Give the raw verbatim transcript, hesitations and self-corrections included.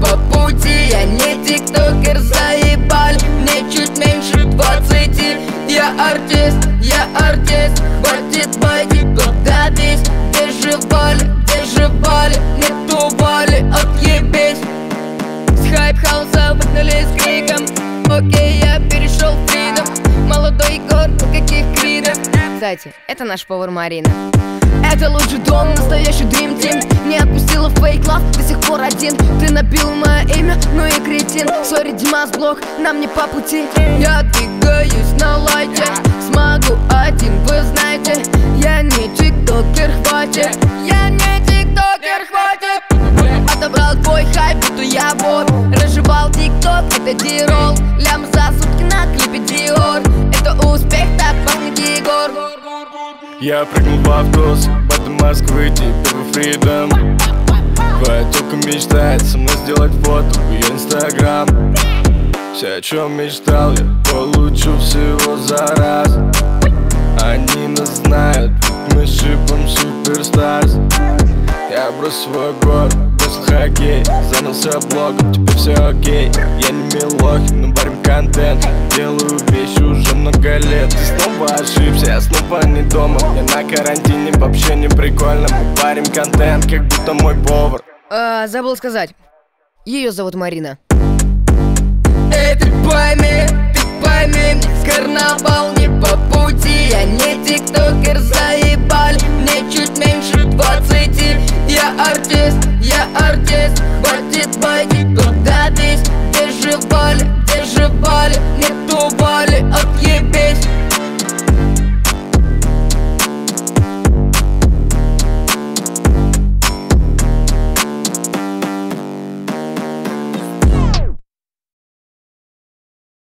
по пути. Я не тиктокер, заебали, мне чуть меньше двадцати. Я артист, я артист, хватит байки, куда весь. Где жевали, где жевали, не тували, отъебись. С хайп-хауса выгнали с криком. Окей, я перешел в фридом. Молодой Егор, никаких кридов. Кстати, это наш повар Марина. Это лучший дом, настоящий Dream Team. Не отпустила в фейк лав, до сих пор один. Ты набил мое имя, ну и кретин. Сори, Димас, блог, нам не по пути. Я двигаюсь на лайте, смогу один, вы знаете. Я не тиктокер, хватит. Я не тиктокер, хватит. Отобрал твой хайп, будто я вор. Разжевал тикток, это дирол. Лям за сутки на клипе Диор. Это успех, так пахнет Егор. Я прыгнул в автобус, потом Москвы, теперь во фридом. Твоя тёлка мечтает со мной сделать фото в её инстаграм. Все, о чем мечтал, я получу всего за раз. Они нас знают, ведь мы шипом суперстарс. Я бросил свой город, бросил хоккей, занялся блогом, теперь все окей. Я не Милохин, но варим контент, делаю вещи уже много лет. Ты снова ошибся, я снова не дома. Я на карантине, вообще не прикольно. Мы варим контент, как будто мой повар. А, забыл сказать, ее зовут Марина. Эй, ты пойми, ты пойми, мне карнавал не по пути. Я не тиктокер, заебали, мне чуть меньше двадцати. Я артист, я артист.